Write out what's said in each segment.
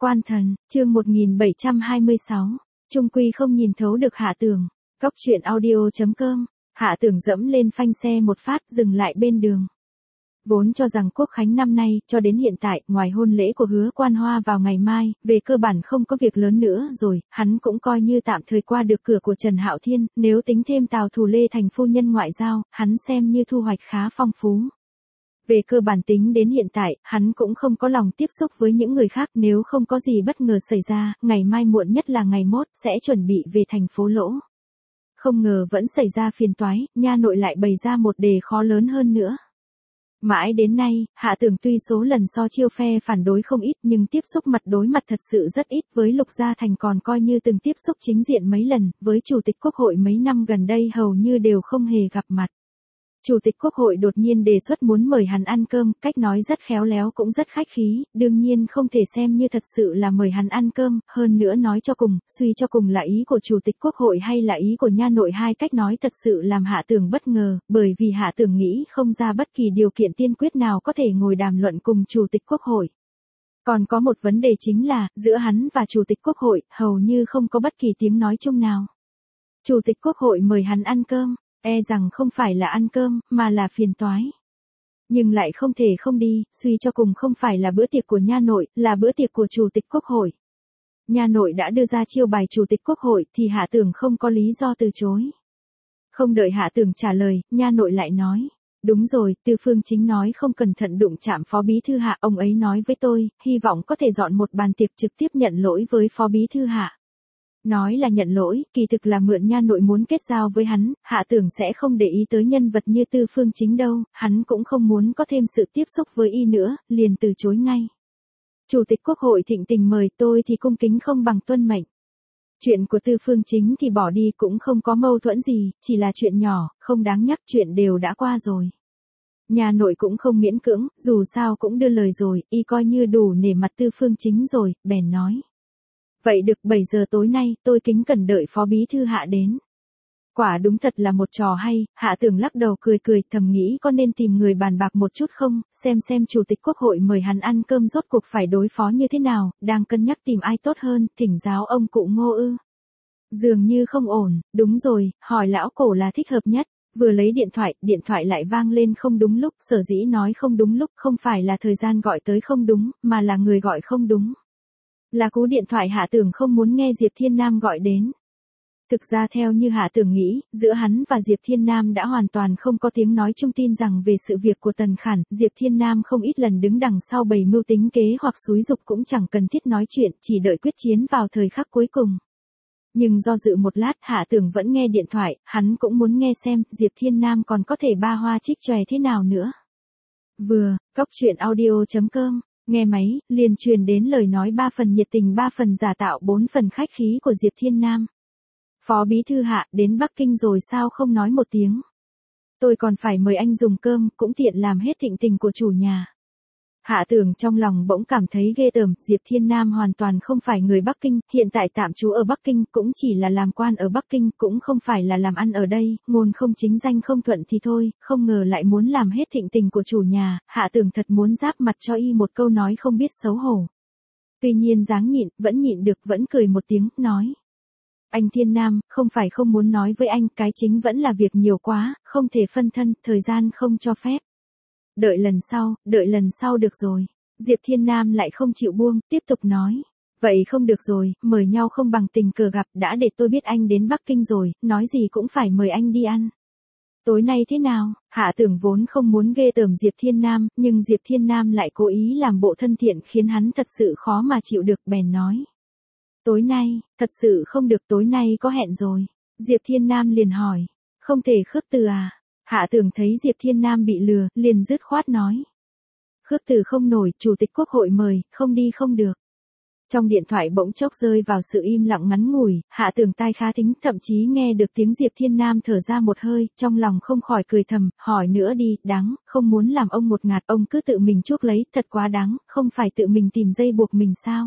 Quan thần, chương 1726, chung quy không nhìn thấu được Hạ Tường. Góc truyện audio.com, Hạ Tường dẫm lên phanh xe một phát dừng lại bên đường. Vốn cho rằng Quốc khánh năm nay, cho đến hiện tại, ngoài hôn lễ của Hứa Quan Hoa vào ngày mai, về cơ bản không có việc lớn nữa rồi, hắn cũng coi như tạm thời qua được cửa của Trần Hạo Thiên, nếu tính thêm Tào Thù Lê thành phu nhân ngoại giao, hắn xem như thu hoạch khá phong phú. Về cơ bản tính đến hiện tại, hắn cũng không có lòng tiếp xúc với những người khác, nếu không có gì bất ngờ xảy ra, ngày mai muộn nhất là ngày mốt, sẽ chuẩn bị về thành phố Lỗ. Không ngờ vẫn xảy ra phiền toái, nha nội lại bày ra một đề khó lớn hơn nữa. Mãi đến nay, Hạ Tường tuy số lần so chiêu phe phản đối không ít nhưng tiếp xúc mặt đối mặt thật sự rất ít, với Lục Gia Thành còn coi như từng tiếp xúc chính diện mấy lần, với Chủ tịch Quốc hội mấy năm gần đây hầu như đều không hề gặp mặt. Chủ tịch Quốc hội đột nhiên đề xuất muốn mời hắn ăn cơm, cách nói rất khéo léo cũng rất khách khí, đương nhiên không thể xem như thật sự là mời hắn ăn cơm, hơn nữa nói cho cùng, suy cho cùng là ý của Chủ tịch Quốc hội hay là ý của nha nội, hai cách nói thật sự làm Hạ Tường bất ngờ, bởi vì Hạ Tường nghĩ không ra bất kỳ điều kiện tiên quyết nào có thể ngồi đàm luận cùng Chủ tịch Quốc hội. Còn có một vấn đề chính là, giữa hắn và Chủ tịch Quốc hội, hầu như không có bất kỳ tiếng nói chung nào. Chủ tịch Quốc hội mời hắn ăn cơm, e rằng không phải là ăn cơm, mà là phiền toái. Nhưng lại không thể không đi, suy cho cùng không phải là bữa tiệc của nha nội, là bữa tiệc của Chủ tịch Quốc hội. Nha nội đã đưa ra chiêu bài Chủ tịch Quốc hội thì Hạ Tường không có lý do từ chối. Không đợi Hạ Tường trả lời, nha nội lại nói. Đúng rồi, Tư Phương Chính nói không cẩn thận đụng chạm Phó Bí Thư Hạ, ông ấy nói với tôi, hy vọng có thể dọn một bàn tiệc trực tiếp nhận lỗi với Phó Bí Thư Hạ. Nói là nhận lỗi, kỳ thực là mượn nha nội muốn kết giao với hắn, Hạ Tường sẽ không để ý tới nhân vật như Tư Phương Chính đâu, hắn cũng không muốn có thêm sự tiếp xúc với y nữa, liền từ chối ngay. Chủ tịch Quốc hội thịnh tình mời tôi thì cung kính không bằng tuân mệnh. Chuyện của Tư Phương Chính thì bỏ đi cũng không có mâu thuẫn gì, chỉ là chuyện nhỏ, không đáng nhắc, chuyện đều đã qua rồi. Nhà nội cũng không miễn cưỡng, dù sao cũng đưa lời rồi, y coi như đủ nể mặt Tư Phương Chính rồi, bèn nói. Vậy được, 7 giờ tối nay, tôi kính cẩn đợi Phó Bí Thư Hạ đến. Quả đúng thật là một trò hay, Hạ Tường lắc đầu cười cười, thầm nghĩ có nên tìm người bàn bạc một chút không, xem Chủ tịch Quốc hội mời hắn ăn cơm rốt cuộc phải đối phó như thế nào, đang cân nhắc tìm ai tốt hơn, thỉnh giáo ông cụ Ngô ư. Dường như không ổn, đúng rồi, hỏi lão cổ là thích hợp nhất. Vừa lấy điện thoại lại vang lên không đúng lúc, sở dĩ nói không đúng lúc không phải là thời gian gọi tới không đúng, mà là người gọi không đúng. Là cú điện thoại Hạ Tường không muốn nghe Diệp Thiên Nam gọi đến. Thực ra theo như Hạ Tường nghĩ, giữa hắn và Diệp Thiên Nam đã hoàn toàn không có tiếng nói chung, tin rằng về sự việc của Tần Khản, Diệp Thiên Nam không ít lần đứng đằng sau bày mưu tính kế hoặc xúi giục, cũng chẳng cần thiết nói chuyện, chỉ đợi quyết chiến vào thời khắc cuối cùng. Nhưng do dự một lát, Hạ Tường vẫn nghe điện thoại, hắn cũng muốn nghe xem Diệp Thiên Nam còn có thể ba hoa trích chòe thế nào nữa. Vừa, góc truyện audio.com. Nghe máy, liền truyền đến lời nói 3 phần nhiệt tình 3 phần giả tạo 4 phần khách khí của Diệp Thiên Nam. Phó Bí Thư Hạ, đến Bắc Kinh rồi sao không nói một tiếng? Tôi còn phải mời anh dùng cơm, cũng tiện làm hết thịnh tình của chủ nhà. Hạ Tường trong lòng bỗng cảm thấy ghê tởm, Diệp Thiên Nam hoàn toàn không phải người Bắc Kinh, hiện tại tạm trú ở Bắc Kinh, cũng chỉ là làm quan ở Bắc Kinh, cũng không phải là làm ăn ở đây, ngôn không chính danh không thuận thì thôi, không ngờ lại muốn làm hết thịnh tình của chủ nhà, Hạ Tường thật muốn giáp mặt cho y một câu nói không biết xấu hổ. Tuy nhiên dáng nhịn, vẫn nhịn được, vẫn cười một tiếng, nói. Anh Thiên Nam, không phải không muốn nói với anh, cái chính vẫn là việc nhiều quá, không thể phân thân, thời gian không cho phép. Đợi lần sau được rồi. Diệp Thiên Nam lại không chịu buông, tiếp tục nói. Vậy không được rồi, mời nhau không bằng tình cờ gặp, đã để tôi biết anh đến Bắc Kinh rồi, nói gì cũng phải mời anh đi ăn. Tối nay thế nào? Hạ Tường vốn không muốn ghê tởm Diệp Thiên Nam, nhưng Diệp Thiên Nam lại cố ý làm bộ thân thiện khiến hắn thật sự khó mà chịu được, bèn nói. Tối nay, thật sự không được, tối nay có hẹn rồi. Diệp Thiên Nam liền hỏi. Không thể khước từ à? Hạ Tường thấy Diệp Thiên Nam bị lừa, liền dứt khoát nói. Khước từ không nổi, Chủ tịch Quốc hội mời, không đi không được. Trong điện thoại bỗng chốc rơi vào sự im lặng ngắn ngủi, Hạ Tường tai khá thính, thậm chí nghe được tiếng Diệp Thiên Nam thở ra một hơi, trong lòng không khỏi cười thầm, hỏi nữa đi, đáng, không muốn làm ông một ngạt, ông cứ tự mình chuốc lấy, thật quá đáng, không phải tự mình tìm dây buộc mình sao?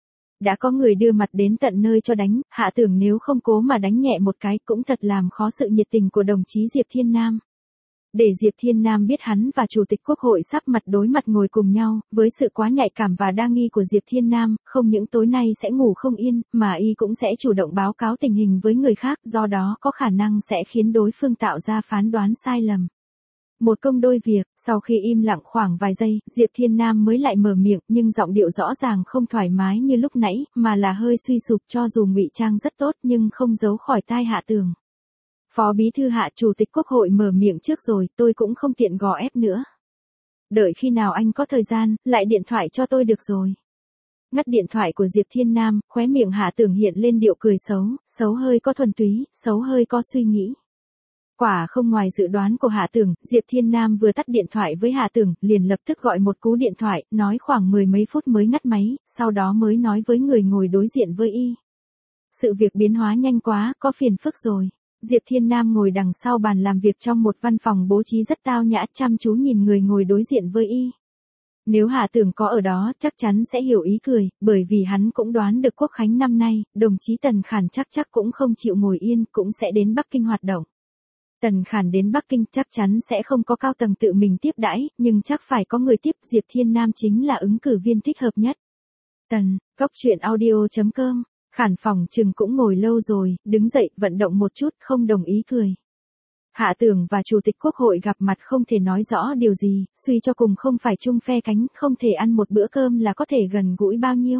Đã có người đưa mặt đến tận nơi cho đánh, Hạ Tường nếu không cố mà đánh nhẹ một cái cũng thật làm khó sự nhiệt tình của đồng chí Diệp Thiên Nam. Để Diệp Thiên Nam biết hắn và Chủ tịch Quốc hội sắp mặt đối mặt ngồi cùng nhau, với sự quá nhạy cảm và đa nghi của Diệp Thiên Nam, không những tối nay sẽ ngủ không yên, mà y cũng sẽ chủ động báo cáo tình hình với người khác, do đó có khả năng sẽ khiến đối phương tạo ra phán đoán sai lầm. Một công đôi việc, sau khi im lặng khoảng vài giây, Diệp Thiên Nam mới lại mở miệng, nhưng giọng điệu rõ ràng không thoải mái như lúc nãy, mà là hơi suy sụp, cho dù ngụy trang rất tốt nhưng không giấu khỏi tai Hạ Tường. Phó Bí thư Hạ, Chủ tịch Quốc hội mở miệng trước rồi, tôi cũng không tiện gò ép nữa. Đợi khi nào anh có thời gian, lại điện thoại cho tôi được rồi. Ngắt điện thoại của Diệp Thiên Nam, khóe miệng Hạ Tường hiện lên điệu cười xấu, xấu hơi có thuần túy, xấu hơi có suy nghĩ. Quả không ngoài dự đoán của Hạ Tường, Diệp Thiên Nam vừa tắt điện thoại với Hạ Tường, liền lập tức gọi một cú điện thoại, nói khoảng 10 mấy phút mới ngắt máy, sau đó mới nói với người ngồi đối diện với y. Sự việc biến hóa nhanh quá, có phiền phức rồi. Diệp Thiên Nam ngồi đằng sau bàn làm việc trong một văn phòng bố trí rất tao nhã, chăm chú nhìn người ngồi đối diện với y. Nếu Hạ Tường có ở đó, chắc chắn sẽ hiểu ý cười, bởi vì hắn cũng đoán được Quốc khánh năm nay, đồng chí Tần Khản chắc cũng không chịu ngồi yên, cũng sẽ đến Bắc Kinh hoạt động. Tần Khản đến Bắc Kinh chắc chắn sẽ không có cao tầng tự mình tiếp đãi, nhưng chắc phải có người tiếp. Diệp Thiên Nam chính là ứng cử viên thích hợp nhất. Góc truyện audio.com. Khản phòng trừng cũng ngồi lâu rồi, đứng dậy, vận động một chút, không đồng ý cười. Hạ Tường và Chủ tịch Quốc hội gặp mặt không thể nói rõ điều gì, suy cho cùng không phải chung phe cánh, không thể ăn một bữa cơm là có thể gần gũi bao nhiêu.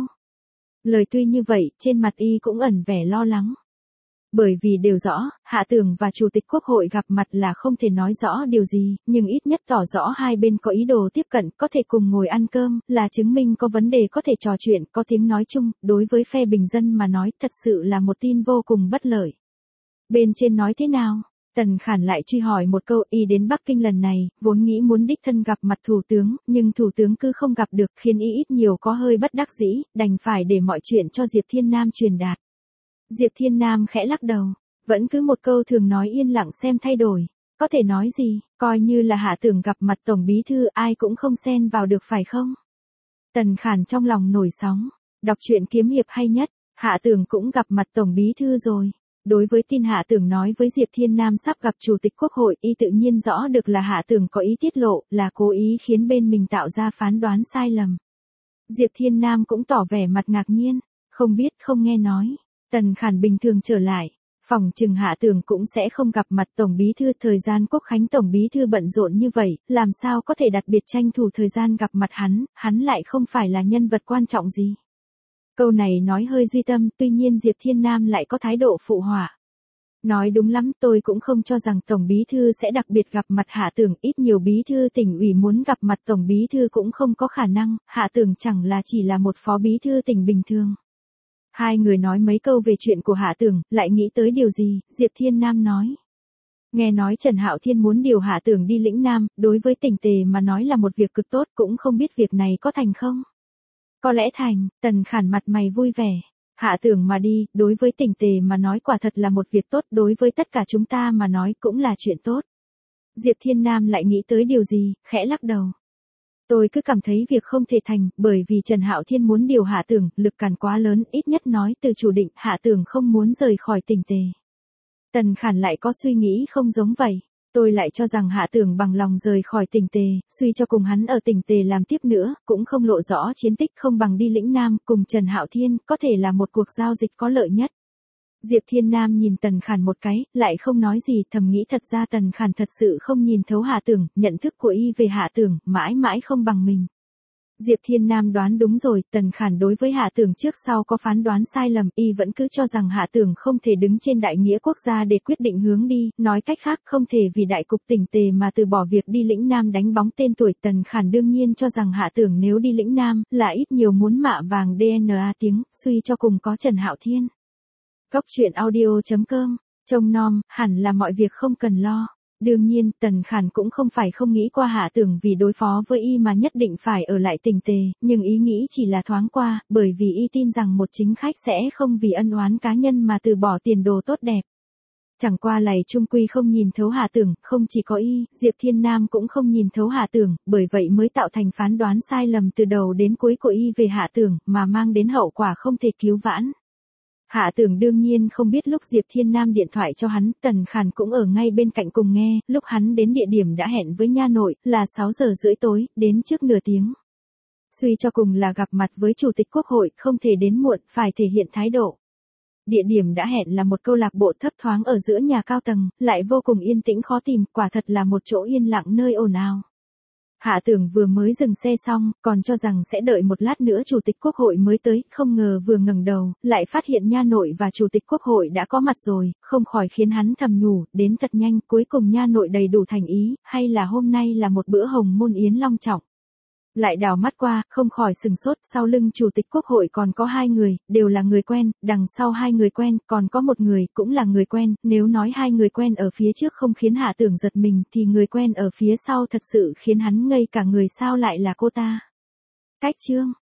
Lời tuy như vậy, trên mặt y cũng ẩn vẻ lo lắng. Bởi vì đều rõ, Hạ Tường và Chủ tịch Quốc hội gặp mặt là không thể nói rõ điều gì, nhưng ít nhất tỏ rõ hai bên có ý đồ tiếp cận, có thể cùng ngồi ăn cơm, là chứng minh có vấn đề có thể trò chuyện, có tiếng nói chung, đối với phe bình dân mà nói thật sự là một tin vô cùng bất lợi. Bên trên nói thế nào? Tần Khản lại truy hỏi một câu, y đến Bắc Kinh lần này, vốn nghĩ muốn đích thân gặp mặt Thủ tướng, nhưng Thủ tướng cứ không gặp được, khiến y ít nhiều có hơi bất đắc dĩ, đành phải để mọi chuyện cho Diệp Thiên Nam truyền đạt. Diệp Thiên Nam khẽ lắc đầu, vẫn cứ một câu thường nói yên lặng xem thay đổi. Có thể nói gì, coi như là Hạ Tường gặp mặt Tổng Bí Thư ai cũng không xen vào được phải không? Tần Khản trong lòng nổi sóng, đọc truyện kiếm hiệp hay nhất, Hạ Tường cũng gặp mặt Tổng Bí Thư rồi. Đối với tin Hạ Tường nói với Diệp Thiên Nam sắp gặp Chủ tịch Quốc hội, y tự nhiên rõ được là Hạ Tường có ý tiết lộ, là cố ý khiến bên mình tạo ra phán đoán sai lầm. Diệp Thiên Nam cũng tỏ vẻ mặt ngạc nhiên, không biết không nghe nói. Tần Khản bình thường trở lại, phòng trừng Hạ Tường cũng sẽ không gặp mặt Tổng Bí Thư, thời gian Quốc khánh Tổng Bí Thư bận rộn như vậy, làm sao có thể đặc biệt tranh thủ thời gian gặp mặt hắn lại không phải là nhân vật quan trọng gì. Câu này nói hơi duy tâm, tuy nhiên Diệp Thiên Nam lại có thái độ phụ họa. Nói đúng lắm, tôi cũng không cho rằng Tổng Bí Thư sẽ đặc biệt gặp mặt Hạ Tường, ít nhiều Bí Thư tỉnh ủy muốn gặp mặt Tổng Bí Thư cũng không có khả năng, Hạ Tường chẳng là chỉ là một Phó Bí Thư tỉnh bình thường. Hai người nói mấy câu về chuyện của Hạ Tường, lại nghĩ tới điều gì, Diệp Thiên Nam nói. Nghe nói Trần Hạo Thiên muốn điều Hạ Tường đi lĩnh Nam, đối với Tỉnh Tề mà nói là một việc cực tốt, cũng không biết việc này có thành không. Có lẽ thành, Tần Khản mặt mày vui vẻ. Hạ Tường mà đi, đối với Tỉnh Tề mà nói quả thật là một việc tốt, đối với tất cả chúng ta mà nói cũng là chuyện tốt. Diệp Thiên Nam lại nghĩ tới điều gì, khẽ lắc đầu. Tôi cứ cảm thấy việc không thể thành, bởi vì Trần Hạo Thiên muốn điều Hạ Tường, lực cản quá lớn, ít nhất nói từ chủ định, Hạ Tường không muốn rời khỏi Tỉnh Tề. Tần Khản lại có suy nghĩ không giống vậy. Tôi lại cho rằng Hạ Tường bằng lòng rời khỏi Tỉnh Tề, suy cho cùng hắn ở Tỉnh Tề làm tiếp nữa, cũng không lộ rõ chiến tích, không bằng đi lĩnh Nam, cùng Trần Hạo Thiên, có thể là một cuộc giao dịch có lợi nhất. Diệp Thiên Nam nhìn Tần Khản một cái, lại không nói gì, thầm nghĩ thật ra Tần Khản thật sự không nhìn thấu Hạ Tường, nhận thức của y về Hạ Tường, mãi mãi không bằng mình. Diệp Thiên Nam đoán đúng rồi, Tần Khản đối với Hạ Tường trước sau có phán đoán sai lầm, y vẫn cứ cho rằng Hạ Tường không thể đứng trên đại nghĩa quốc gia để quyết định hướng đi, nói cách khác không thể vì đại cục Tỉnh Tề mà từ bỏ việc đi lĩnh Nam đánh bóng tên tuổi. Tần Khản đương nhiên cho rằng Hạ Tường nếu đi lĩnh Nam, là ít nhiều muốn mạ vàng DNA tiếng, suy cho cùng có Trần Hạo Thiên. Góc truyện audio.com, trông nom, hẳn là mọi việc không cần lo. Đương nhiên, Tần Khản cũng không phải không nghĩ qua Hạ Tường vì đối phó với y mà nhất định phải ở lại Tỉnh Tề, nhưng ý nghĩ chỉ là thoáng qua, bởi vì y tin rằng một chính khách sẽ không vì ân oán cá nhân mà từ bỏ tiền đồ tốt đẹp. Chẳng qua lầy trung quy không nhìn thấu Hạ Tường, không chỉ có y, Diệp Thiên Nam cũng không nhìn thấu Hạ Tường, bởi vậy mới tạo thành phán đoán sai lầm từ đầu đến cuối của y về Hạ Tường, mà mang đến hậu quả không thể cứu vãn. Hạ Tưởng đương nhiên không biết lúc Diệp Thiên Nam điện thoại cho hắn, Tần Khản cũng ở ngay bên cạnh cùng nghe, lúc hắn đến địa điểm đã hẹn với nha nội, là 6 giờ rưỡi tối, đến trước nửa tiếng. Suy cho cùng là gặp mặt với Chủ tịch Quốc hội, không thể đến muộn, phải thể hiện thái độ. Địa điểm đã hẹn là một câu lạc bộ thấp thoáng ở giữa nhà cao tầng, lại vô cùng yên tĩnh khó tìm, quả thật là một chỗ yên lặng nơi ồn ào. Hạ Tưởng vừa mới dừng xe xong, còn cho rằng sẽ đợi một lát nữa Chủ tịch Quốc hội mới tới, không ngờ vừa ngẩng đầu, lại phát hiện nha nội và Chủ tịch Quốc hội đã có mặt rồi, không khỏi khiến hắn thầm nhủ, đến thật nhanh, cuối cùng nha nội đầy đủ thành ý, hay là hôm nay là một bữa hồng môn yến long trọng. Lại đảo mắt qua, không khỏi sừng sốt, sau lưng Chủ tịch Quốc hội còn có 2 người, đều là người quen, đằng sau 2 người quen, còn có một người, cũng là người quen, nếu nói 2 người quen ở phía trước không khiến Hạ Tưởng giật mình, thì người quen ở phía sau thật sự khiến hắn ngây cả người, sao lại là cô ta. Cách chương.